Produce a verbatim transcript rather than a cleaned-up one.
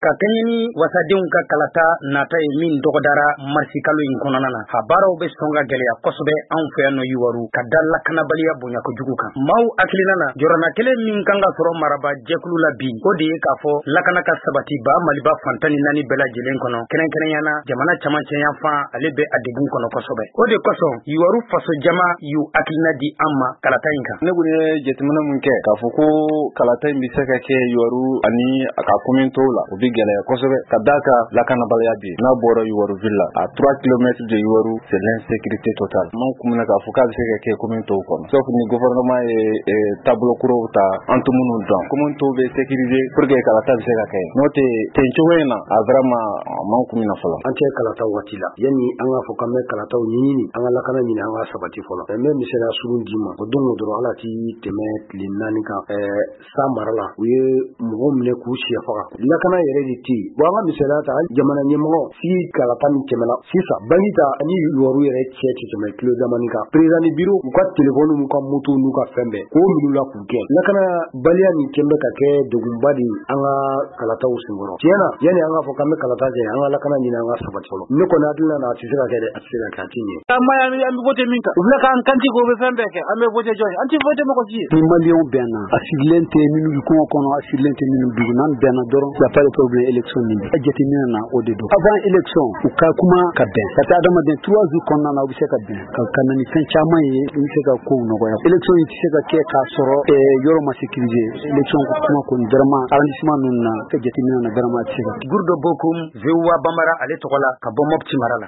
ka kɛɲɛ wasadenw ka kalata nata ye min dɔgɔdara marisi kalo in kɔnɔna na a baaraw bɛ sɔn ka gɛlɛya kosɛbɛ anw fɛ yan nɔ Yiwaru ka da lakanabaliya bonya kojugu kan maaw hakilina na jɔrɔna kelen min kan ka sɔrɔ maraba jɛkulu la bi o de ye k'a fɔ lakana ka sabati ba Maliba fantan ni naani bɛɛ lajɛlen kɔnɔ kɛrɛnkɛrɛnyana jamana camancɛ yan fan ale bɛ a degun kɔnɔ kosɛbɛ o de kosɔn Yiwaru faso jama y'u hakilina di an ma kalata in kan ne kun ye jateminɛ mun kɛ k'a fɔ ko kalata in bɛ se ka kɛ Yiwaru ani a ka commune tɔw la o bɛ gɛlɛya kosɛbɛ ka d'a kan lakanabaliya bi n'a bɔra Yiwaru ville la à trois kilomètres de Yiwaru c'est l'insécurité totale man kun na k'a fɔ k'a bɛ se ka kɛ commune tɔw kɔnɔ sauf ni gouvernement ye tableau kuraw ta an tɛ minnu dɔn commune tɔw bɛ sécuriser pour que kalata bɛ se ka kɛ n'o tɛ ten cogo in na a vraiment man kun na fɔlɔ an cɛ kalata waati la yanni an k'a fɔ k'an bɛ kalataw ɲini an ka lakana ɲini an ka sabati fɔlɔ mais n bɛ misaliya surun d'i ma o don o dɔrɔn ala t'i tɛmɛ tile naani kan sa mara la u ye mɔgɔw minɛ k'u siɲɛ faga lakana yɛrɛ de tɛ yen bon an ka misaliya ta jamana ɲɛmɔgɔ si kalata min tɛmɛna sisan bangi ta ani Yiwaru yɛrɛ cɛ tɛ tɛmɛ kilo damani kan président du bureau u ka téléphone n'u ka moto n'u ka fɛn bɛɛ k'o minnu la k'u gɛn lakana baliya min kɛn bɛ ka kɛ degunba de an ka kalataw senkɔrɔ tiɲɛ na yanni an k'a fɔ k'an bɛ kalata kɛ an ka lakana ɲini an ka sabati fɔlɔ ne kɔni hakilina na a tɛ se ka kɛ dɛ a tɛ se ka kɛ a tɛ ɲɛ an bɛ voté min kan u filɛ k'an kanti k'o bɛ fɛn bɛɛ kɛ an bɛ voté jɔn ye an tɛ voté mɔgɔ si ye ni maliyɛnw bɛnna a sigilen tɛ minnu bɛ kungo kɔnɔ a sigilen tɛ minnu dugu n'an bɛnna dɔrɔn y a pas de problème élection min a jateminɛ na o de don avant élection u ka kuma ka bɛn ka taa adamaden trois jours kɔnɔna na u bɛ se ka bɛn ka ka na ni fɛn caman ye u bɛ se ka kow nɔgɔya élection in tɛ se ka kɛ k'a sɔrɔ yɔrɔ ma sécuriser élection kuma kɔni vraiment arrondissement ninnu na ka jateminɛ na vraiment a tɛ se ka Gurdo Bokum Zewa Bambara ale tɔgɔ la ka bɔ Mopti mara la